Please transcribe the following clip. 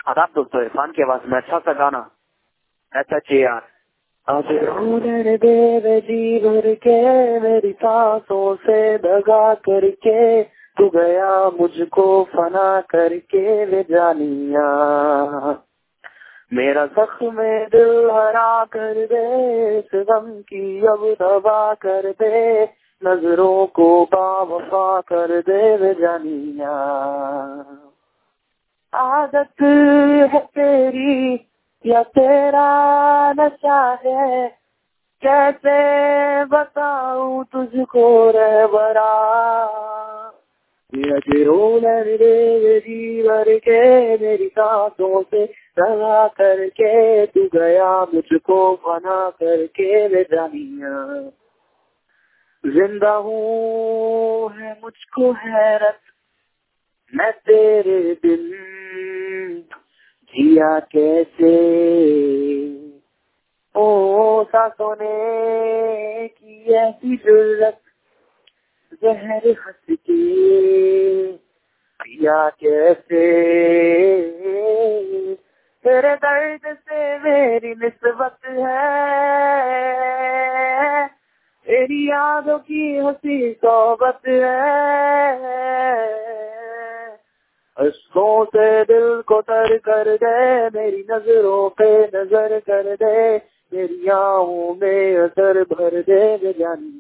आदाब दोस्तों, इरफान की आवाज में अच्छा सा गाना SHAR। अब रोने दे जी भर के मेरी सांसों से दगा करके, तू गया मुझको फना करके ले जानिया। मेरा जख्म दिल हरा कर दे, इस गम की अब दवा कर दे, नजरों को बावफा कर दे ले जानिया। आदत है तेरी या तेरा नशा है, कैसे बताऊं तुझको रहबरा। जी भर के मेरी सांसों से दगा करके, तू गया मुझको फना करके ले जानिया। जिंदा हूँ है मुझको हैरत, मैं तेरे बिन जिया कैसे। ओ सांसों ने की ऐसी जुर्रत, जहर हंस के पिया कैसे। तेरे दर्द से मेरी निस्बत है, तेरी यादों की हंसी सोबत है। अश्कों से दिल को तर कर दे, मेरी नजरों पे नजर कर दे, मेरी आँखों में असर भर दे जानिया।